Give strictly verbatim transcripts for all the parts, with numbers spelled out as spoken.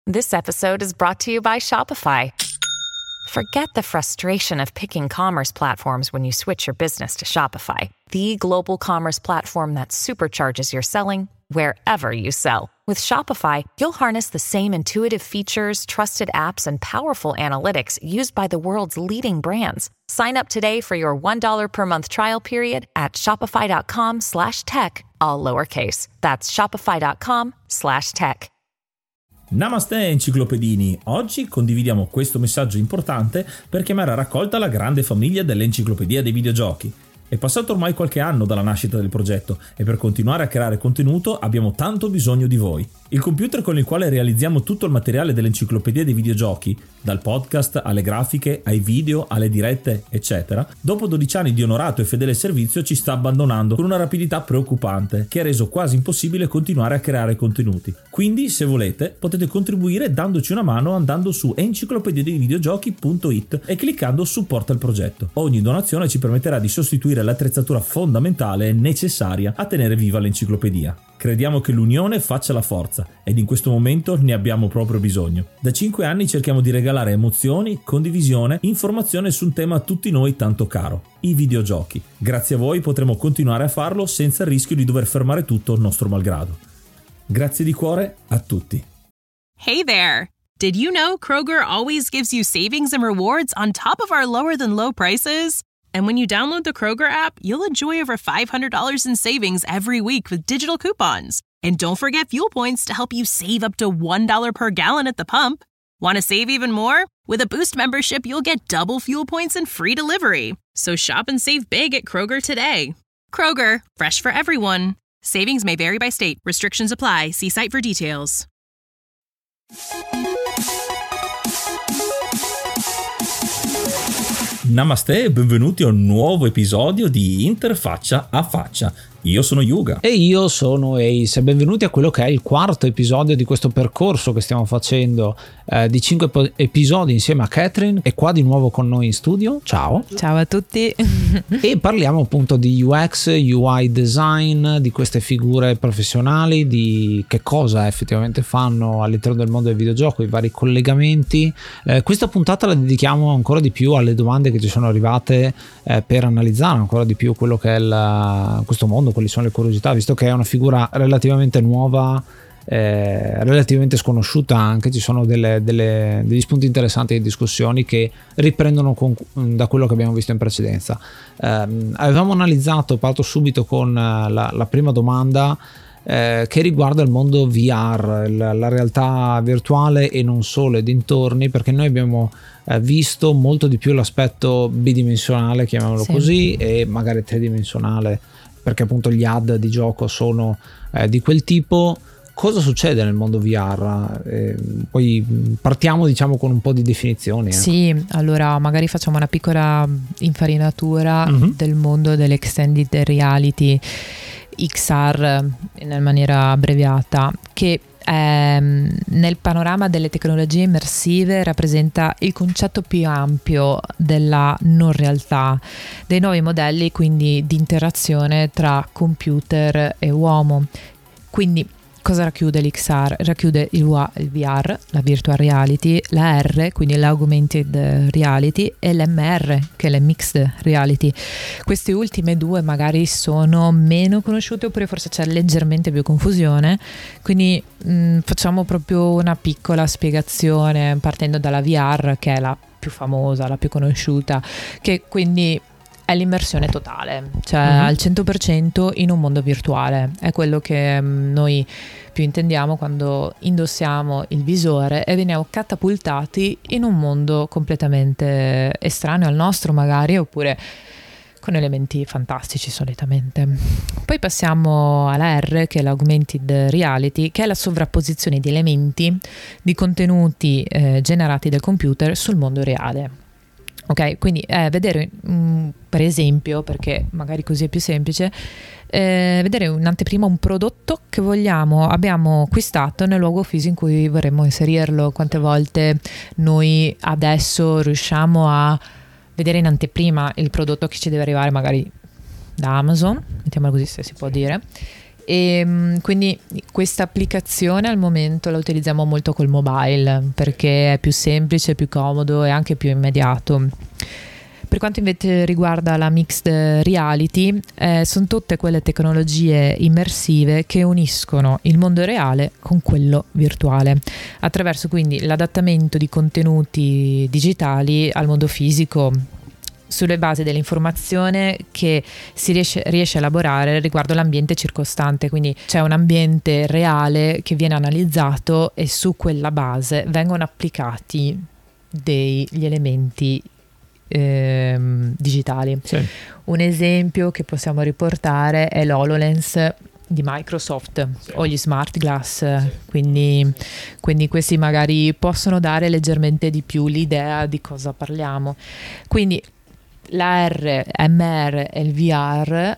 This episode is brought to you by Shopify. Forget the frustration of picking commerce platforms when you switch your business to Shopify, the global commerce platform that supercharges your selling wherever you sell. With Shopify, you'll harness the same intuitive features, trusted apps, and powerful analytics used by the world's leading brands. Sign up today for your one dollar per month trial period at shopify.com slash tech, all lowercase. That's shopify.com slash tech. Namaste enciclopedini, oggi condividiamo questo messaggio importante per chiamare a raccolta la grande famiglia dell'Enciclopedia dei Videogiochi. È passato ormai qualche anno dalla nascita del progetto e per continuare a creare contenuto abbiamo tanto bisogno di voi. Il computer con il quale realizziamo tutto il materiale dell'Enciclopedia dei Videogiochi, dal podcast alle grafiche, ai video, alle dirette, eccetera, dopo dodici anni di onorato e fedele servizio ci sta abbandonando con una rapidità preoccupante che ha reso quasi impossibile continuare a creare contenuti. Quindi, se volete, potete contribuire dandoci una mano andando su enciclopedia dei videogiochi punto it e cliccando supporta il progetto. Ogni donazione ci permetterà di sostituire l'attrezzatura fondamentale e necessaria a tenere viva l'enciclopedia. Crediamo che l'unione faccia la forza ed in questo momento ne abbiamo proprio bisogno. Da cinque anni cerchiamo di regalare emozioni, condivisione, informazione su un tema a tutti noi tanto caro, i videogiochi. Grazie a voi potremo continuare a farlo senza il rischio di dover fermare tutto nostro malgrado. Grazie di cuore a tutti. Hey there! Did you know Kroger always gives you savings and rewards on top of our lower than low prices? And when you download the Kroger app, you'll enjoy over five hundred dollars in savings every week with digital coupons. And don't forget fuel points to help you save up to one dollar per gallon at the pump. Want to save even more? With a Boost membership, you'll get double fuel points and free delivery. So shop and save big at Kroger today. Kroger, fresh for everyone. Savings may vary by state. Restrictions apply. See site for details. Namaste e benvenuti a un nuovo episodio di Interfaccia a Faccia. Io sono Yuga. E io sono Ace e benvenuti a quello che è il quarto episodio di questo percorso che stiamo facendo eh, di cinque po- episodi insieme a Catherine, è qua di nuovo con noi in studio. Ciao. Ciao a tutti. E parliamo appunto di U X, U I design, di queste figure professionali, di che cosa effettivamente fanno all'interno del mondo del videogioco, i vari collegamenti. Eh, questa puntata la dedichiamo ancora di più alle domande che ci sono arrivate eh, per analizzare ancora di più quello che è il, questo mondo, quali sono le curiosità, visto che è una figura relativamente nuova, eh, relativamente sconosciuta anche. Ci sono delle, delle, degli spunti interessanti di discussioni che riprendono con, da quello che abbiamo visto in precedenza. Eh, avevamo analizzato, parto subito con la, la prima domanda eh, che riguarda il mondo V R, la, la realtà virtuale e non solo e dintorni, perché noi abbiamo eh, visto molto di più l'aspetto bidimensionale, chiamiamolo sì. così, e magari tridimensionale, perché appunto gli ad di gioco sono eh, di quel tipo. Cosa succede nel mondo V R? Eh, poi partiamo diciamo con un po' di definizioni. Ecco. Sì, allora magari facciamo una piccola infarinatura mm-hmm. del mondo dell'extended reality X R in maniera abbreviata, che ehm, nel panorama delle tecnologie immersive rappresenta il concetto più ampio della non realtà, dei nuovi modelli quindi di interazione tra computer e uomo. Quindi cosa racchiude l'X R? Racchiude il, il V R, la virtual reality, la R, quindi l'augmented reality, e l'M R, che è la mixed reality. Queste ultime due magari sono meno conosciute, oppure forse c'è leggermente più confusione, quindi mh, facciamo proprio una piccola spiegazione partendo dalla V R, che è la più famosa, la più conosciuta, che quindi è l'immersione totale, cioè mm-hmm. al cento per cento in un mondo virtuale. È quello che mh, noi più intendiamo quando indossiamo il visore e veniamo catapultati in un mondo completamente estraneo al nostro magari, oppure con elementi fantastici solitamente. Poi passiamo alla R, che è l'augmented reality, che è la sovrapposizione di elementi, di contenuti eh, generati dal computer sul mondo reale. Ok, quindi eh, vedere mh, per esempio, perché magari così è più semplice, eh, vedere un'anteprima, un prodotto che vogliamo, abbiamo acquistato nel luogo fisico in cui vorremmo inserirlo. Quante volte noi adesso riusciamo a vedere in anteprima il prodotto che ci deve arrivare magari da Amazon, mettiamolo così se si può dire, E quindi questa applicazione al momento la utilizziamo molto col mobile perché è più semplice, più comodo e anche più immediato. Per quanto invece riguarda la mixed reality, eh, sono tutte quelle tecnologie immersive che uniscono il mondo reale con quello virtuale, attraverso quindi l'adattamento di contenuti digitali al mondo fisico, sulle basi dell'informazione che si riesce, riesce a elaborare riguardo l'ambiente circostante. Quindi c'è un ambiente reale che viene analizzato e su quella base vengono applicati degli elementi ehm, digitali. Sì. Un esempio che possiamo riportare è l'HoloLens di Microsoft, sì, o gli smart glass, sì. quindi, quindi questi magari possono dare leggermente di più l'idea di cosa parliamo. Quindi l'A R, M R e il V R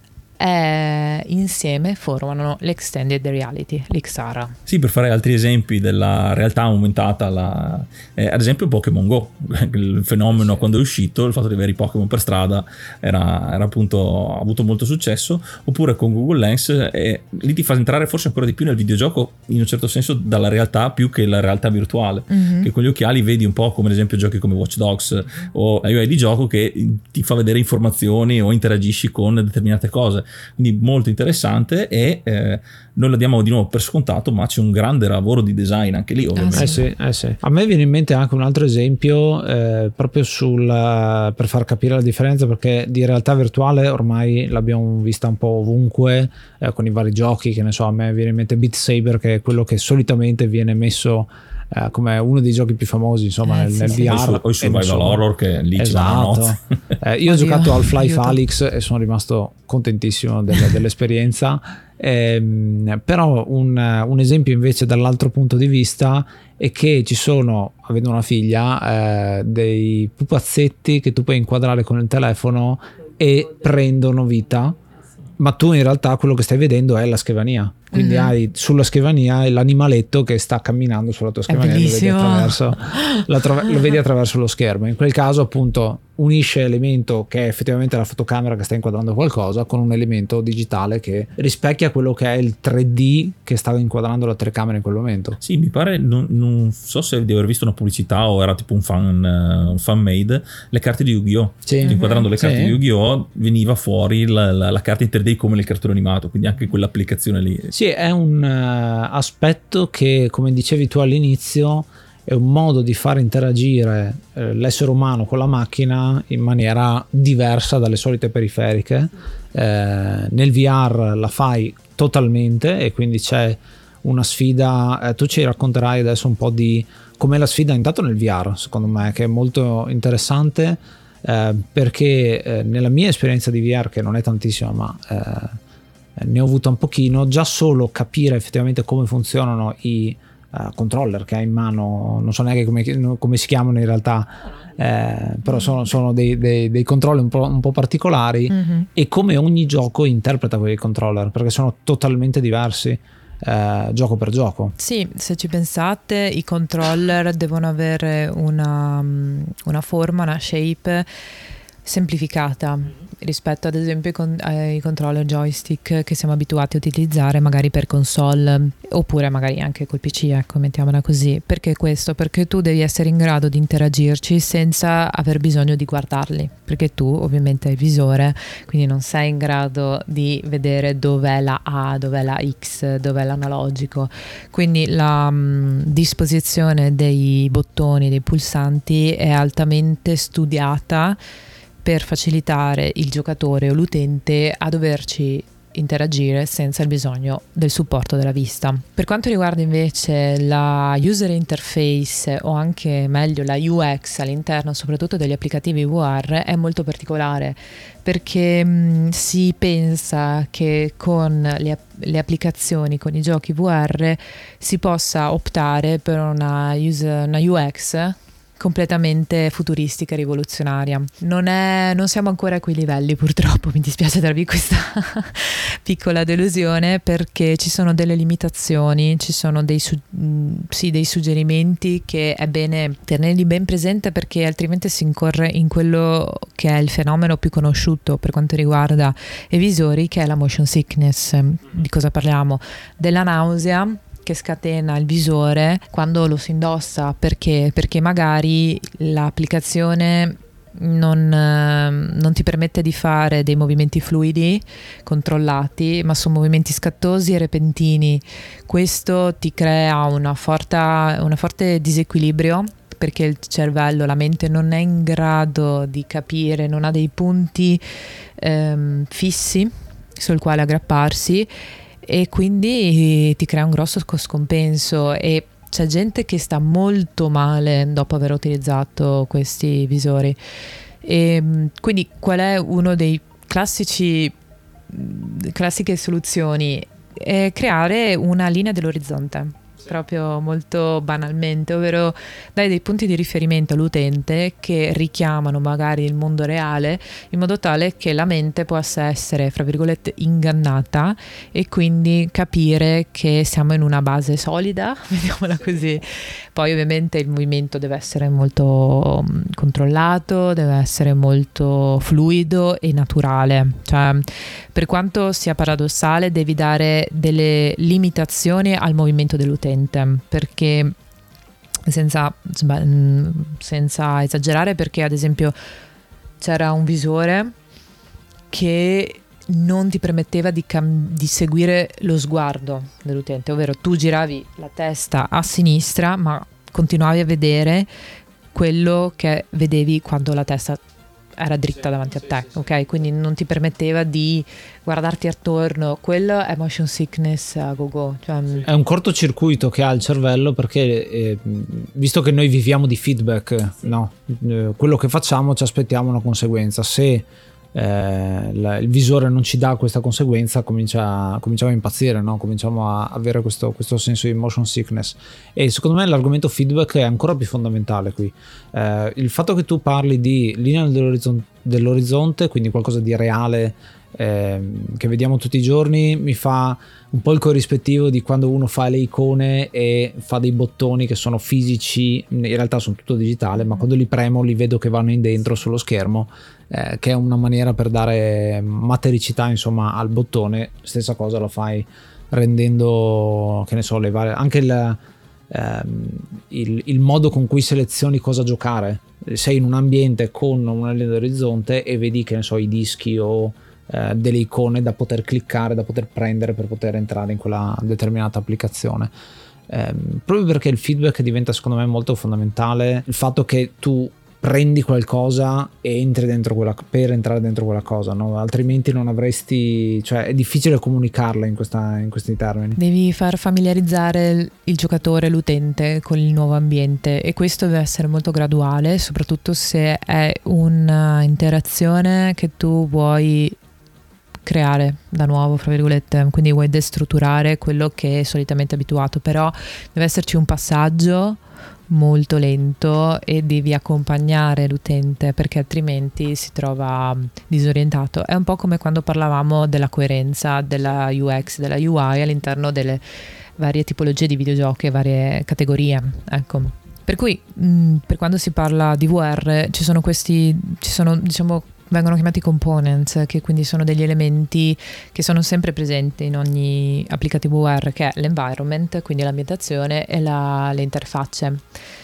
eh, insieme formano l'Extended Reality, l'X R. Sì, per fare altri esempi della realtà aumentata, la, eh, ad esempio Pokémon Go, il fenomeno, sì, quando è uscito, il fatto di avere i Pokémon per strada era, era appunto, ha avuto molto successo. Oppure con Google Lens, eh, lì ti fa entrare forse ancora di più nel videogioco, in un certo senso dalla realtà più che la realtà virtuale, mm-hmm. che con gli occhiali vedi un po' come ad esempio giochi come Watch Dogs o la U I di gioco che ti fa vedere informazioni o interagisci con determinate cose. Quindi molto interessante, e eh, noi la diamo di nuovo per scontato, ma c'è un grande lavoro di design anche lì, ovviamente. Eh sì, eh sì. A me viene in mente anche un altro esempio eh, proprio sul, per far capire la differenza, perché di realtà virtuale ormai l'abbiamo vista un po' ovunque eh, con i vari giochi, che ne so, a me viene in mente Beat Saber, che è quello che solitamente viene messo Uh, come uno dei giochi più famosi, insomma, eh, nel, sì, nel sì. V R, o i survival so, horror, che lì esatto. eh, io ho giocato al Half-Life Alyx e sono rimasto contentissimo delle, dell'esperienza. Eh, però un, un esempio invece dall'altro punto di vista è che ci sono, avendo una figlia, eh, dei pupazzetti che tu puoi inquadrare con il telefono e prendono vita, ma tu in realtà quello che stai vedendo è la scrivania. Quindi mm-hmm. hai sulla scrivania l'animaletto che sta camminando sulla tua scrivania, lo vedi, attraverso, lo, attra- lo vedi attraverso lo schermo. In quel caso appunto unisce elemento che è effettivamente la fotocamera che sta inquadrando qualcosa con un elemento digitale che rispecchia quello che è il tre D che stava inquadrando la telecamera in quel momento. Sì, mi pare, non, non so se di aver visto una pubblicità o era tipo un fan, uh, un fan made, le carte di Yu-Gi-Oh! Sì. Inquadrando le carte sì. di Yu-Gi-Oh! Veniva fuori la, la, la carta in tre D come nel cartone animato, quindi anche quell'applicazione lì. Sì, è un uh, aspetto che, come dicevi tu all'inizio, è un modo di far interagire eh, l'essere umano con la macchina in maniera diversa dalle solite periferiche. Eh, nel V R la fai totalmente e quindi c'è una sfida. Eh, tu ci racconterai adesso un po' di com'è la sfida intanto nel V R, secondo me, che è molto interessante, eh, perché eh, nella mia esperienza di V R, che non è tantissima ma eh, ne ho avuto un pochino, già solo capire effettivamente come funzionano i Uh, controller che hai in mano, non so neanche come, come si chiamano in realtà, eh, però sono, sono dei, dei, dei controller un po', un po' particolari, mm-hmm. e come ogni gioco interpreta quei controller, perché sono totalmente diversi eh, gioco per gioco. Sì, se ci pensate, i controller devono avere una, una forma, una shape semplificata rispetto ad esempio ai, con- ai controller joystick che siamo abituati a utilizzare magari per console oppure magari anche col P C, ecco, mettiamola così. Perché questo? Perché tu devi essere in grado di interagirci senza aver bisogno di guardarli, perché tu ovviamente hai il visore, quindi non sei in grado di vedere dov'è la A, dov'è la X, dov'è l'analogico, quindi la mh, disposizione dei bottoni, dei pulsanti è altamente studiata per facilitare il giocatore o l'utente a doverci interagire senza il bisogno del supporto della vista. Per quanto riguarda invece la user interface o anche meglio la U X all'interno soprattutto degli applicativi V R è molto particolare, perché mh, si pensa che con le, le applicazioni, con i giochi V R si possa optare per una, user, una U X completamente futuristica e rivoluzionaria. Non, è, non siamo ancora a quei livelli, purtroppo, mi dispiace darvi questa piccola delusione, perché ci sono delle limitazioni, ci sono dei, su, sì, dei suggerimenti che è bene tenerli ben presente, perché altrimenti si incorre in quello che è il fenomeno più conosciuto per quanto riguarda i visori, che è la motion sickness. Di cosa parliamo? Della nausea che scatena il visore quando lo si indossa, perché perché magari l'applicazione non, non ti permette di fare dei movimenti fluidi controllati, ma sono movimenti scattosi e repentini. Questo ti crea una forte, una forte disequilibrio, perché il cervello, la mente non è in grado di capire, non ha dei punti ehm, fissi sul quale aggrapparsi, e quindi ti crea un grosso scompenso, e c'è gente che sta molto male dopo aver utilizzato questi visori. E quindi qual è uno dei classici classiche soluzioni? È creare una linea dell'orizzonte, proprio molto banalmente, ovvero dare dei punti di riferimento all'utente che richiamano magari il mondo reale, in modo tale che la mente possa essere, fra virgolette, ingannata, e quindi capire che siamo in una base solida, vediamola così. Poi ovviamente il movimento deve essere molto controllato, deve essere molto fluido e naturale, cioè per quanto sia paradossale devi dare delle limitazioni al movimento dell'utente, perché senza, senza esagerare, perché ad esempio c'era un visore che non ti permetteva di, cam- di seguire lo sguardo dell'utente, ovvero tu giravi la testa a sinistra ma continuavi a vedere quello che vedevi quando la testa era dritta davanti a te, ok? Quindi non ti permetteva di guardarti attorno. Quello è motion sickness a go-go, cioè, è un cortocircuito che ha il cervello, perché eh, visto che noi viviamo di feedback, no? Eh, quello che facciamo ci aspettiamo una conseguenza. Se eh, la, il visore non ci dà questa conseguenza, comincia, cominciamo a impazzire, no? Cominciamo a avere questo, questo senso di motion sickness. E secondo me l'argomento feedback è ancora più fondamentale qui. Eh, il fatto che tu parli di linea dell'orizzonte, dell'orizzonte, quindi qualcosa di reale, eh, che vediamo tutti i giorni, mi fa un po' il corrispettivo di quando uno fa le icone e fa dei bottoni che sono fisici, in realtà sono tutto digitale, ma quando li premo li vedo che vanno in dentro sullo schermo, eh, che è una maniera per dare matericità, insomma, al bottone. Stessa cosa lo fai rendendo, che ne so, le varie, anche il, ehm, il, il modo con cui selezioni cosa giocare. Sei in un ambiente con una linea d'orizzonte e vedi, che ne so, i dischi o eh, delle icone da poter cliccare, da poter prendere per poter entrare in quella determinata applicazione. Eh, proprio perché il feedback diventa, secondo me, molto fondamentale. Il fatto che tu prendi qualcosa e entri dentro quella, per entrare dentro quella cosa, no? Altrimenti non avresti, cioè è difficile comunicarla in, questa, in questi termini. Devi far familiarizzare il giocatore, l'utente, con il nuovo ambiente, e questo deve essere molto graduale, soprattutto se è un'interazione che tu vuoi creare da nuovo, fra virgolette, quindi vuoi destrutturare quello che è solitamente abituato, però deve esserci un passaggio molto lento e devi accompagnare l'utente, perché altrimenti si trova disorientato. È un po' come quando parlavamo della coerenza della U X, della U I all'interno delle varie tipologie di videogiochi e varie categorie, ecco. Per cui mh, per quando si parla di V R ci sono questi, ci sono, diciamo, vengono chiamati components, che quindi sono degli elementi che sono sempre presenti in ogni applicativo V R, che è l'environment, quindi l'ambientazione, e la, le interfacce.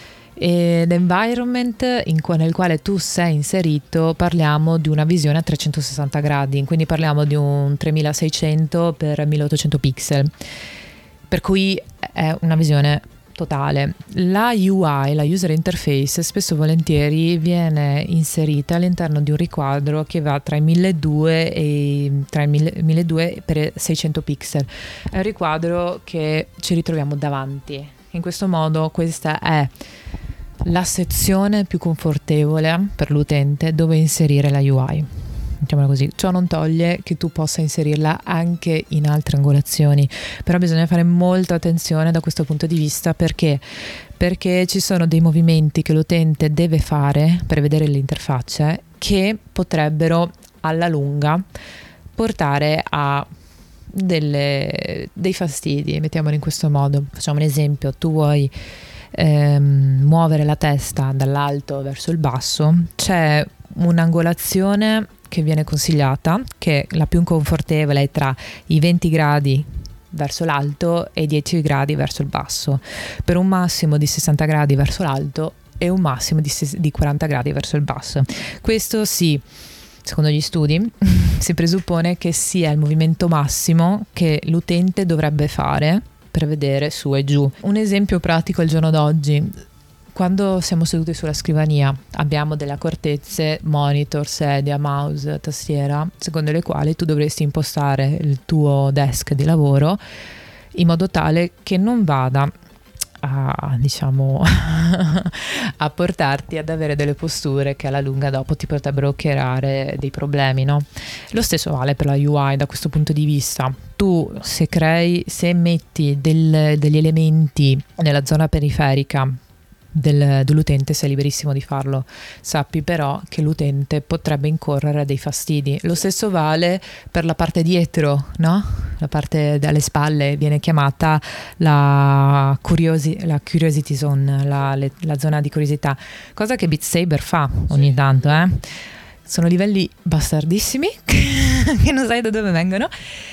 E l'environment in, nel quale tu sei inserito, parliamo di una visione a trecentosessanta gradi, quindi parliamo di un tremilaseicento per milleottocento pixel, per cui è una visione totale. La U I, la user interface, spesso e volentieri viene inserita all'interno di un riquadro che va tra i milleduecento e tra i milleduecento per seicento pixel. È un riquadro che ci ritroviamo davanti. In questo modo questa è la sezione più confortevole per l'utente dove inserire la U I. Diciamola così. Ciò non toglie che tu possa inserirla anche in altre angolazioni, però bisogna fare molta attenzione da questo punto di vista. Perché? perché ci sono dei movimenti che l'utente deve fare per vedere le interfacce che potrebbero alla lunga portare a delle, dei fastidi, mettiamolo in questo modo. Facciamo un esempio: tu vuoi ehm, muovere la testa dall'alto verso il basso, c'è un'angolazione che viene consigliata, che la più confortevole è tra i venti gradi verso l'alto e i dieci gradi verso il basso, per un massimo di sessanta gradi verso l'alto e un massimo di, di quaranta gradi verso il basso. Questo sì, secondo gli studi si presuppone che sia il movimento massimo che l'utente dovrebbe fare per vedere su e giù. Un esempio pratico al giorno d'oggi: quando siamo seduti sulla scrivania abbiamo delle accortezze, monitor, sedia, mouse, tastiera, secondo le quali tu dovresti impostare il tuo desk di lavoro in modo tale che non vada a, diciamo, a portarti ad avere delle posture che alla lunga dopo ti potrebbero creare dei problemi, no? Lo stesso vale per la U I da questo punto di vista. Tu se crei, se metti del, degli elementi nella zona periferica Del, dell'utente, sei liberissimo di farlo, sappi però che l'utente potrebbe incorrere a dei fastidi. Lo stesso vale per la parte dietro, no? La parte dalle spalle viene chiamata la, curiosi, la curiosity zone, la, le, la zona di curiosità, cosa che Beat Saber fa ogni tanto, eh? Sono livelli bastardissimi che non sai da dove vengono.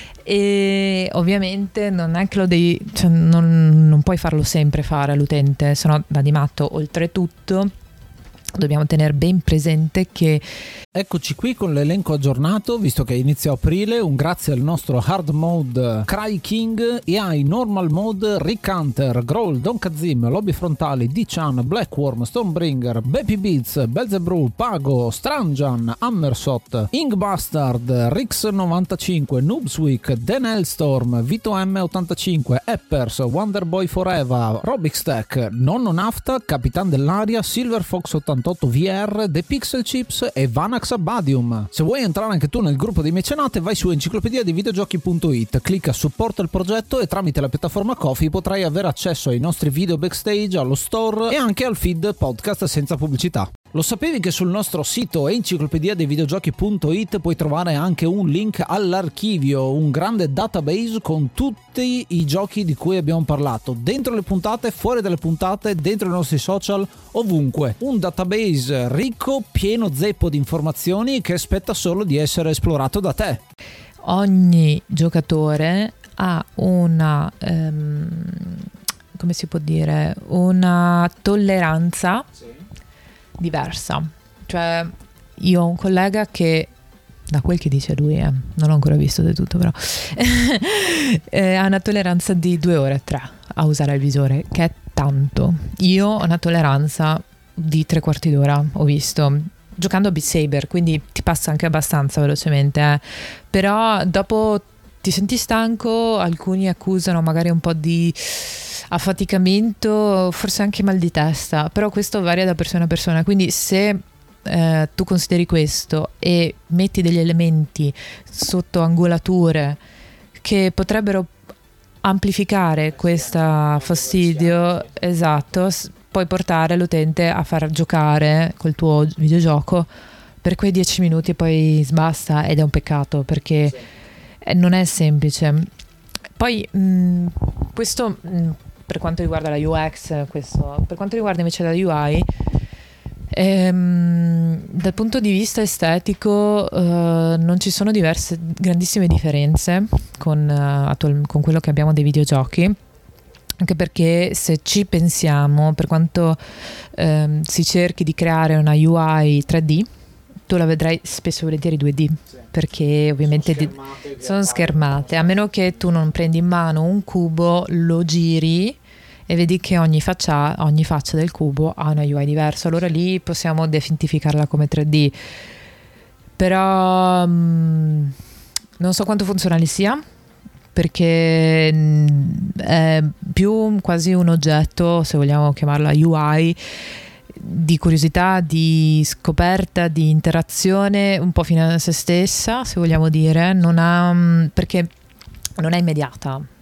E ovviamente non è che lo devi, cioè non, non puoi farlo sempre fare all'utente, se no va di matto. Oltretutto dobbiamo tenere ben presente che eccoci qui con l'elenco aggiornato, visto che inizia aprile. Un grazie al nostro hard mode Cry King, e ai normal mode Rick Hunter, Growl, Don Kazim, Lobby Frontali, D-Chan, Blackworm, Stormbringer, Baby Beats, Belzebrew, Pago, Stranjan, Hammersot, Inkbastard, Rix novantacinque, Noobsweek, Dan Hellstorm, Vito M ottantacinque, Eppers, Wonderboy Forever, Robix Tech, Nonno Nafta, Capitan dell'Aria, Silver Fox ottantotto V R, The Pixel Chips e Vanax Abadium. Se vuoi entrare anche tu nel gruppo dei mecenate, vai su enciclopedia dei videogiochi punto it, clicca supporta il progetto e tramite la piattaforma Ko-fi potrai avere accesso ai nostri video backstage, allo store e anche al feed podcast senza pubblicità. Lo sapevi che sul nostro sito enciclopedia dei videogiochi punto it puoi trovare anche un link all'archivio, un grande database con tutti i giochi di cui abbiamo parlato, dentro le puntate, fuori dalle puntate, dentro i nostri social, ovunque. Un database ricco, pieno zeppo di informazioni che aspetta solo di essere esplorato da te. Ogni giocatore ha una um, come si può dire, una tolleranza diversa. Cioè, io ho un collega che, da quel che dice lui, eh, non ho ancora visto del tutto, però eh, ha una tolleranza di due ore, tre a usare il visore, che è tanto. Io ho una tolleranza di tre quarti d'ora, ho visto, giocando a Beat Saber, quindi ti passa anche abbastanza velocemente, eh. Però dopo ti senti stanco, alcuni accusano magari un po' di affaticamento, forse anche mal di testa, però questo varia da persona a persona, quindi se eh, tu consideri questo e metti degli elementi sotto angolature che potrebbero amplificare questo fastidio, esatto, puoi portare l'utente a far giocare col tuo videogioco per quei dieci minuti e poi sbasta, ed è un peccato perché sì, non è semplice. Poi mh, questo mh, per quanto riguarda la U X, questo, per quanto riguarda invece la U I, ehm, dal punto di vista estetico eh, non ci sono diverse grandissime differenze con, uh, attual, con quello che abbiamo dei videogiochi, anche perché se ci pensiamo, per quanto ehm, si cerchi di creare una U I tre D, tu la vedrai spesso e volentieri due D, sì, perché ovviamente sono schermate, di, sono schermate, a meno che tu non prendi in mano un cubo, lo giri e vedi che ogni faccia, ogni faccia del cubo ha una U I diversa, allora lì possiamo identificarla come tre D. Però mh, non so quanto funzionale sia, perché mh, è più quasi un oggetto, se vogliamo chiamarla U I, di curiosità, di scoperta, di interazione, un po' fine a se stessa, se vogliamo dire, non ha, perché non è immediata,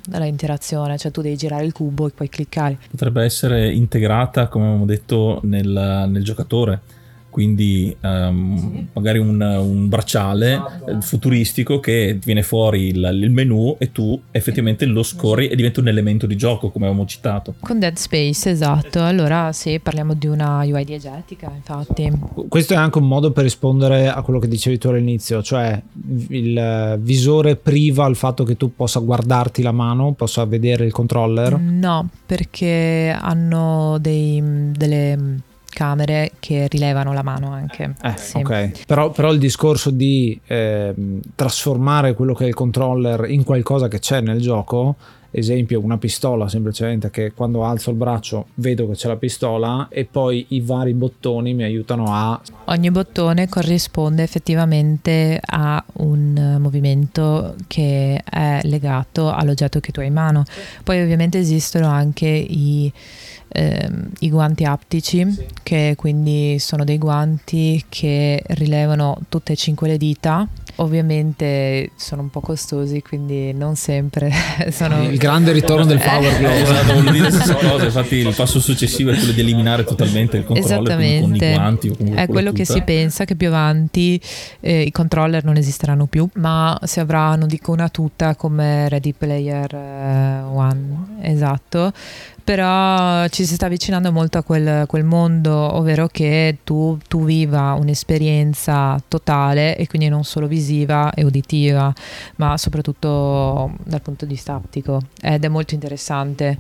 la interazione, cioè tu devi girare il cubo e poi cliccare. Potrebbe essere integrata, come abbiamo detto, nel, nel giocatore, quindi um, sì. magari un, un bracciale esatto. futuristico che viene fuori il, il menu e tu effettivamente lo scorri e diventa un elemento di gioco, come avevamo citato. Con Dead Space, esatto. Allora sì, parliamo di una U I diegetica, infatti. Questo è anche un modo per rispondere a quello che dicevi tu all'inizio, cioè il visore priva il fatto che tu possa guardarti la mano, possa vedere il controller? No, perché hanno dei, delle camere che rilevano la mano anche. Eh, sì. Ok, però, però il discorso di eh, trasformare quello che è il controller in qualcosa che c'è nel gioco, esempio una pistola, semplicemente che quando alzo il braccio vedo che c'è la pistola e poi i vari bottoni mi aiutano a... Ogni bottone corrisponde effettivamente a un movimento che è legato all'oggetto che tu hai in mano. Poi ovviamente esistono anche i Ehm, i guanti aptici, sì. che quindi sono dei guanti che rilevano tutte e cinque le dita. Ovviamente sono un po' costosi, quindi non sempre sono... Il grande ritorno del Power Glove. Esatto, voglio dire la stessa cosa. Infatti il passo successivo è quello di eliminare totalmente il controller con i guanti o è quello che si pensa, che più avanti eh, i controller non esisteranno più, ma si avranno, dico, una tuta come Ready Player One, esatto. Però ci si sta avvicinando molto a quel, quel mondo, ovvero che tu, tu viva un'esperienza totale e quindi non solo visiva e uditiva, ma soprattutto dal punto di vista aptico, ed è molto interessante.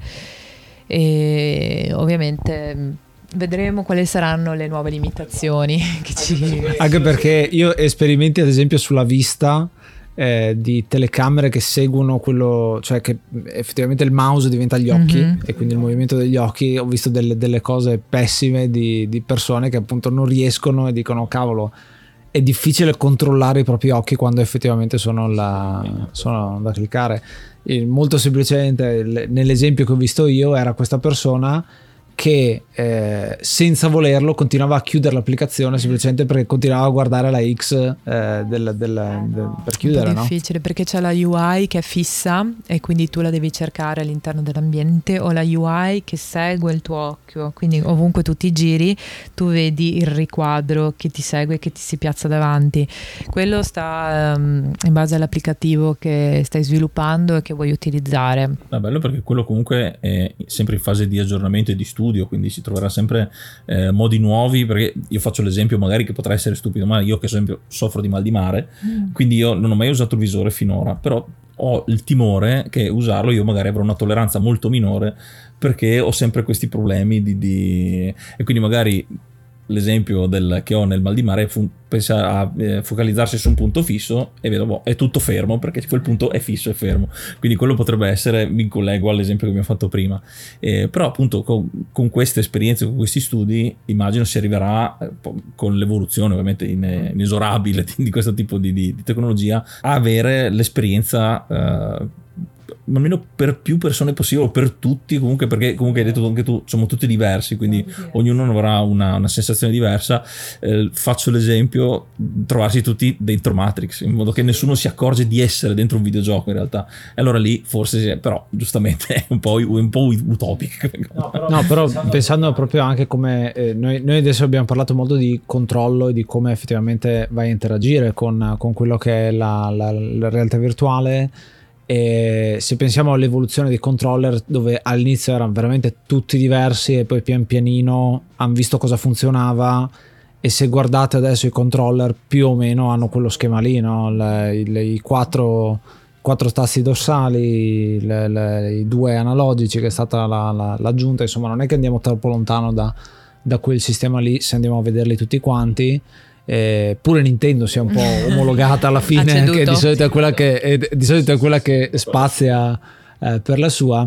E ovviamente vedremo quali saranno le nuove limitazioni che ci... Anche perché io esperimenti ad esempio sulla vista Eh, di telecamere che seguono quello, cioè che effettivamente il mouse diventa gli occhi, mm-hmm. e quindi il movimento degli occhi. Ho visto delle, delle cose pessime di, di persone che appunto non riescono e dicono cavolo, è difficile controllare i propri occhi quando effettivamente sono, la, sono da cliccare. E molto semplicemente nell'esempio che ho visto io era questa persona che eh, senza volerlo continuava a chiudere l'applicazione semplicemente perché continuava a guardare la X eh, del, del, del, per chiudere. È difficile, no? Perché c'è la U I che è fissa e quindi tu la devi cercare all'interno dell'ambiente, o la U I che segue il tuo occhio, quindi ovunque tu ti giri tu vedi il riquadro che ti segue e che ti si piazza davanti. Quello sta um, in base all'applicativo che stai sviluppando e che vuoi utilizzare. È bello perché quello comunque è sempre in fase di aggiornamento e di studio, quindi si troverà sempre eh, modi nuovi. Perché io faccio l'esempio magari che potrà essere stupido, ma io che ad esempio soffro di mal di mare, mm. quindi io non ho mai usato il visore finora, però ho il timore che usarlo io magari avrò una tolleranza molto minore perché ho sempre questi problemi di, di... e quindi magari l'esempio del, che ho nel mal di mare fu, pensa a eh, focalizzarsi su un punto fisso e vedo boh, è tutto fermo perché quel punto è fisso e fermo, quindi quello potrebbe essere, mi collego all'esempio che abbiamo fatto prima, eh, però appunto con, con queste esperienze, con questi studi immagino si arriverà eh, con l'evoluzione ovviamente in, inesorabile di, di questo tipo di, di, di tecnologia a avere l'esperienza eh, almeno per più persone possibile, o per tutti comunque, perché comunque hai detto anche tu siamo tutti diversi, quindi ognuno avrà una, una sensazione diversa. Eh, faccio l'esempio, trovarsi tutti dentro Matrix in modo che nessuno si accorge di essere dentro un videogioco in realtà, e allora lì forse però giustamente è un po', un po' utopico. No, però, no, però pensando, pensando proprio anche come eh, noi, noi adesso abbiamo parlato molto di controllo e di come effettivamente vai a interagire con, con quello che è la, la, la realtà virtuale. E se pensiamo all'evoluzione dei controller, dove all'inizio erano veramente tutti diversi e poi pian pianino hanno visto cosa funzionava, e se guardate adesso i controller più o meno hanno quello schema lì, no? le, le, i quattro, quattro tasti dorsali, le, le, i due analogici che è stata la, la, l'aggiunta, insomma non è che andiamo troppo lontano da, da quel sistema lì se andiamo a vederli tutti quanti. Eh, pure Nintendo si è un po' omologata alla fine, che di solito è quella che, è, di solito è quella che spazia eh, per la sua,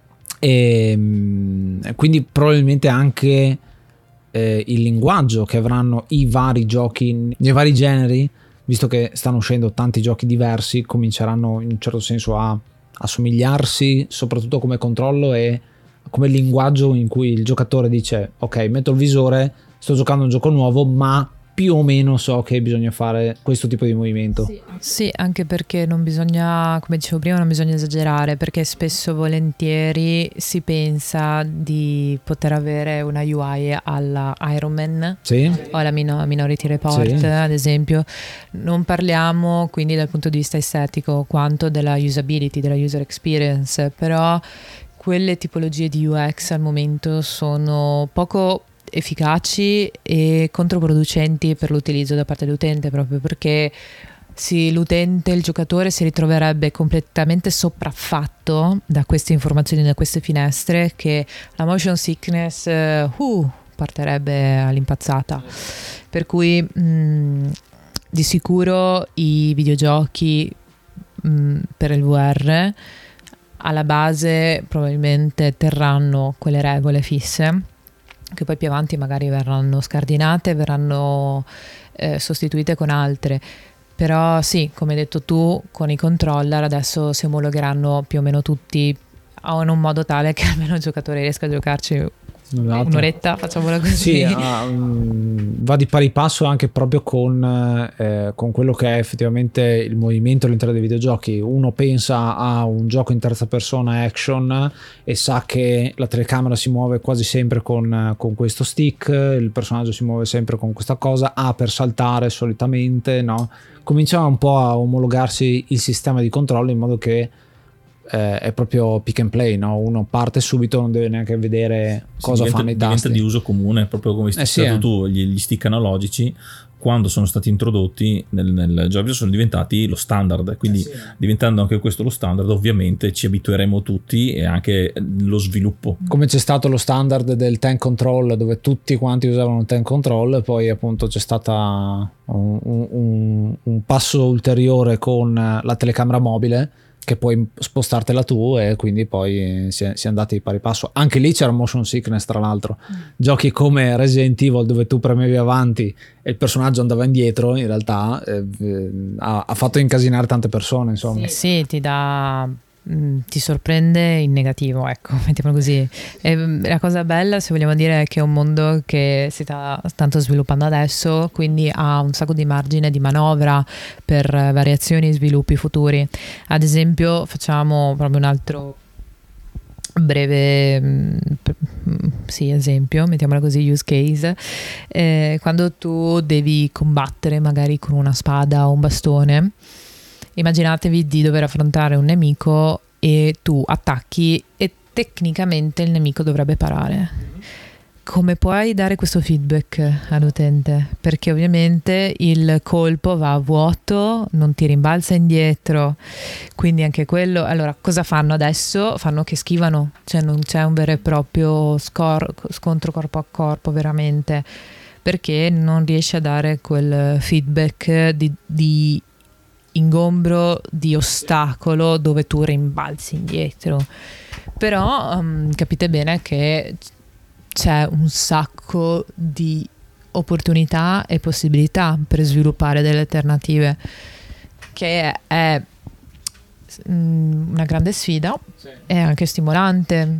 e quindi probabilmente anche eh, il linguaggio che avranno i vari giochi nei vari generi, visto che stanno uscendo tanti giochi diversi, cominceranno in un certo senso a assomigliarsi, soprattutto come controllo e come linguaggio in cui il giocatore dice ok, metto il visore, sto giocando un gioco nuovo, ma più o meno so che bisogna fare questo tipo di movimento. Sì, sì, anche perché non bisogna, come dicevo prima, non bisogna esagerare, perché spesso volentieri si pensa di poter avere una U I alla Iron Man, sì, o alla Minority Report, sì, ad esempio. Non parliamo quindi dal punto di vista estetico quanto della usability, della user experience, però quelle tipologie di U X al momento sono poco efficaci e controproducenti per l'utilizzo da parte dell'utente, proprio perché sì, l'utente, il giocatore si ritroverebbe completamente sopraffatto da queste informazioni, da queste finestre, che la motion sickness uh, partirebbe all'impazzata. Per cui mh, di sicuro i videogiochi mh, per il V R alla base probabilmente terranno quelle regole fisse, che poi più avanti magari verranno scardinate, verranno eh, sostituite con altre. Però sì, come hai detto tu, con i controller adesso si omologheranno più o meno tutti in un modo tale che almeno il giocatore riesca a giocarci esatto. un'oretta, facciamola così. Sì, uh, va di pari passo anche proprio con, eh, con quello che è effettivamente il movimento all'interno dei videogiochi. Uno pensa a un gioco in terza persona action e sa che la telecamera si muove quasi sempre con, con questo stick, il personaggio si muove sempre con questa cosa, A per saltare solitamente, no? Cominciava un po' a omologarsi il sistema di controllo in modo che Eh, è proprio pick and play, no? Uno parte subito, non deve neanche vedere sì, cosa diventa, fanno i tasti. Diventa di uso comune, proprio come hai eh sì, stato eh. tu. Gli, gli stick analogici, quando sono stati introdotti nel, nel gioco, sono diventati lo standard, quindi eh sì. diventando anche questo lo standard, ovviamente ci abitueremo tutti, e anche lo sviluppo. Come c'è stato lo standard del tank control, dove tutti quanti usavano il tank control, poi appunto c'è stata un, un, un passo ulteriore con la telecamera mobile, che puoi spostartela tu, e quindi poi si è, si è andati di pari passo. Anche lì c'era motion sickness, tra l'altro. Mm. Giochi come Resident Evil, dove tu premevi avanti e il personaggio andava indietro, in realtà eh, ha, ha fatto incasinare tante persone, insomma. Sì, sì, ti dà ti sorprende in negativo, ecco, mettiamolo così. E la cosa bella, se vogliamo dire, è che è un mondo che si sta tanto sviluppando adesso, quindi ha un sacco di margine di manovra per variazioni e sviluppi futuri. Ad esempio, facciamo proprio un altro breve sì, esempio, mettiamola così, use case. Eh, quando tu devi combattere magari con una spada o un bastone, immaginatevi di dover affrontare un nemico e tu attacchi e tecnicamente il nemico dovrebbe parare. Come puoi dare questo feedback all'utente? Perché ovviamente il colpo va a vuoto, non ti rimbalza indietro, quindi anche quello. Allora, cosa fanno adesso? Fanno che schivano, cioè non c'è un vero e proprio scor- scontro corpo a corpo veramente, perché non riesci a dare quel feedback di, di ingombro, di ostacolo dove tu rimbalzi indietro. Però um, capite bene che c'è un sacco di opportunità e possibilità per sviluppare delle alternative, che è una grande sfida, sì. È anche stimolante,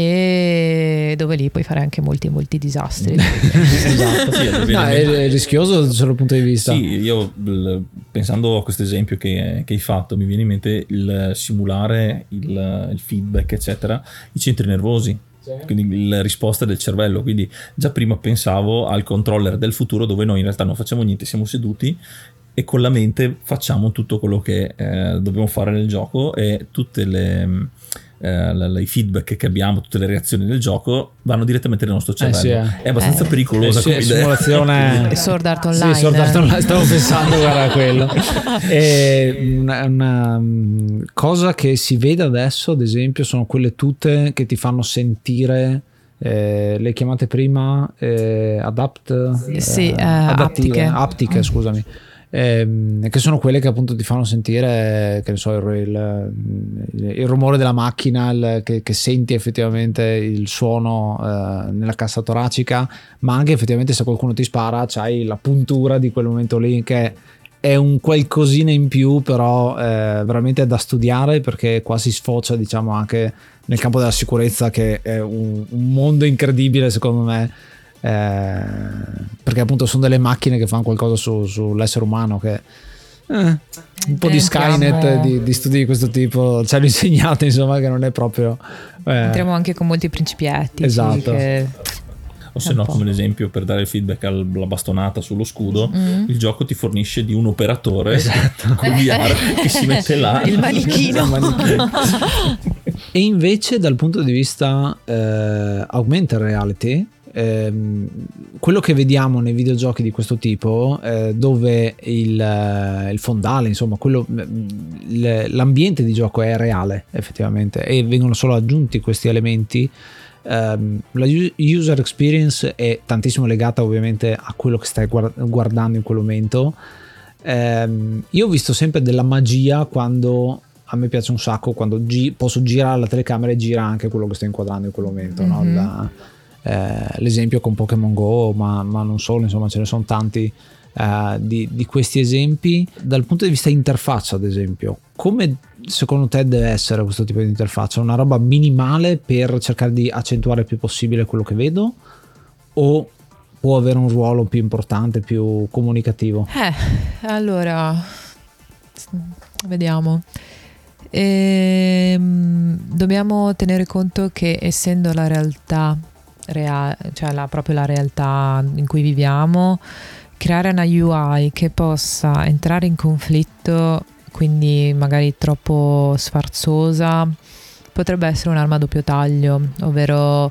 e dove lì puoi fare anche molti molti disastri. Esatto. Sì, no, è, è rischioso dal punto di vista. Sì, io pensando a questo esempio che, che hai fatto, mi viene in mente il simulare il, il feedback, eccetera, i centri nervosi. Quindi la risposta del cervello. Quindi già prima pensavo al controller del futuro, dove noi in realtà non facciamo niente, siamo seduti e con la mente facciamo tutto quello che eh, dobbiamo fare nel gioco, e tutte le eh, i feedback che abbiamo, tutte le reazioni del gioco vanno direttamente nel nostro cervello. Eh sì, eh. È abbastanza eh. pericolosa eh sì, come idea. Simulazione Sword Art Online. Sì, Sword Art Online, stavo pensando guarda quello. E una, una cosa che si vede adesso, ad esempio, sono quelle tutte che ti fanno sentire eh, le chiamate prima eh, adapt sì, eh, eh, adattive, aptiche, aptiche scusami. Eh, che sono quelle che appunto ti fanno sentire, che ne so, il, il, il rumore della macchina, il, che, che senti effettivamente il suono eh, nella cassa toracica, ma anche effettivamente se qualcuno ti spara c'hai la puntura di quel momento lì, che è un qualcosina in più, però eh, veramente è da studiare, perché qua si sfocia, diciamo, anche nel campo della sicurezza, che è un, un mondo incredibile secondo me. eh, perché appunto sono delle macchine che fanno qualcosa su, sull'essere umano che eh, un po' di Skynet, di, di studi di questo tipo ci hanno insegnato, insomma, che non è proprio eh. Entriamo anche con molti principi etici, esatto, che... o se no, come l'esempio per dare il feedback alla bastonata sullo scudo, mm. il gioco ti fornisce di un operatore, esatto, con V R che si mette là il manichino, il manichino. E invece dal punto di vista eh, augmented reality, ehm, quello che vediamo nei videogiochi di questo tipo, eh, dove il, il fondale, insomma quello, l'ambiente di gioco è reale effettivamente e vengono solo aggiunti questi elementi, ehm, la user experience è tantissimo legata ovviamente a quello che stai guardando in quel momento. ehm, io ho visto sempre della magia quando, a me piace un sacco quando gi- posso girare la telecamera e gira anche quello che sto inquadrando in quel momento, mm-hmm. no? La, eh, l'esempio con Pokémon Go, ma, ma non solo, insomma ce ne sono tanti eh, di, di questi esempi. Dal punto di vista interfaccia, ad esempio, come secondo te deve essere questo tipo di interfaccia? Una roba minimale per cercare di accentuare il più possibile quello che vedo, o può avere un ruolo più importante, più comunicativo? Eh, allora vediamo. E, dobbiamo tenere conto che essendo la realtà reale, cioè la, proprio la realtà in cui viviamo, creare una U I che possa entrare in conflitto, quindi magari troppo sfarzosa, potrebbe essere un'arma a doppio taglio, ovvero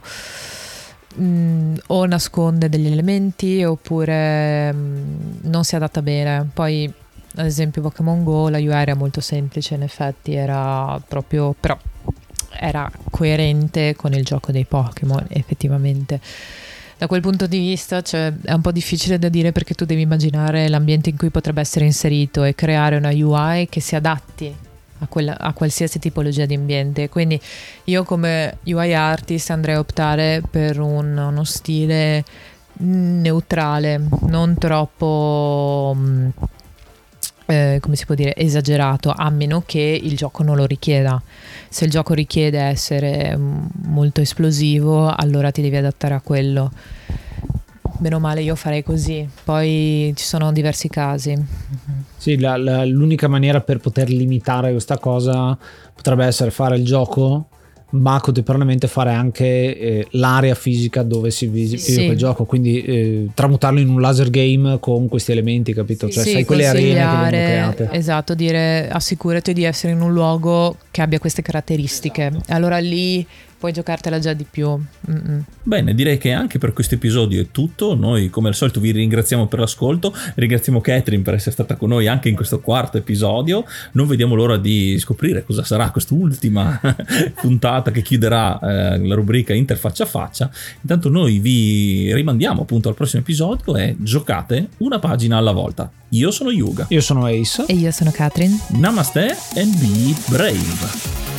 mh, o nasconde degli elementi oppure mh, non si adatta bene. Poi ad esempio Pokémon Go, la U I era molto semplice, in effetti era proprio, però era coerente con il gioco dei Pokémon effettivamente. Da quel punto di vista, cioè, è un po' difficile da dire, perché tu devi immaginare l'ambiente in cui potrebbe essere inserito e creare una U I che si adatti a, quella, a qualsiasi tipologia di ambiente. Quindi io come U I artist andrei a optare per un, uno stile neutrale, non troppo... Mh, Eh, come si può dire, esagerato, a meno che il gioco non lo richieda. Se il gioco richiede essere molto esplosivo, allora ti devi adattare a quello. Meno male, io farei così. Poi ci sono diversi casi. Sì, la, la, l'unica maniera per poter limitare questa cosa potrebbe essere fare il gioco, ma contemporaneamente fare anche eh, l'area fisica dove si visita sì. il gioco, quindi eh, tramutarlo in un laser game con questi elementi, capito? Cioè, sì, sai, quelle arene che vengono create. Esatto, dire assicurati di essere in un luogo che abbia queste caratteristiche, allora lì puoi giocartela già di più. Mm-mm. Bene, direi che anche per questo episodio è tutto. Noi come al solito vi ringraziamo per l'ascolto, ringraziamo Catherine per essere stata con noi anche in questo quarto episodio. Non vediamo l'ora di scoprire cosa sarà quest'ultima puntata che chiuderà eh, la rubrica Interfaccia a Faccia. Intanto noi vi rimandiamo appunto al prossimo episodio e giocate una pagina alla volta. Io sono Yuga. Io sono Ace. E io sono Catherine. Namaste and be brave.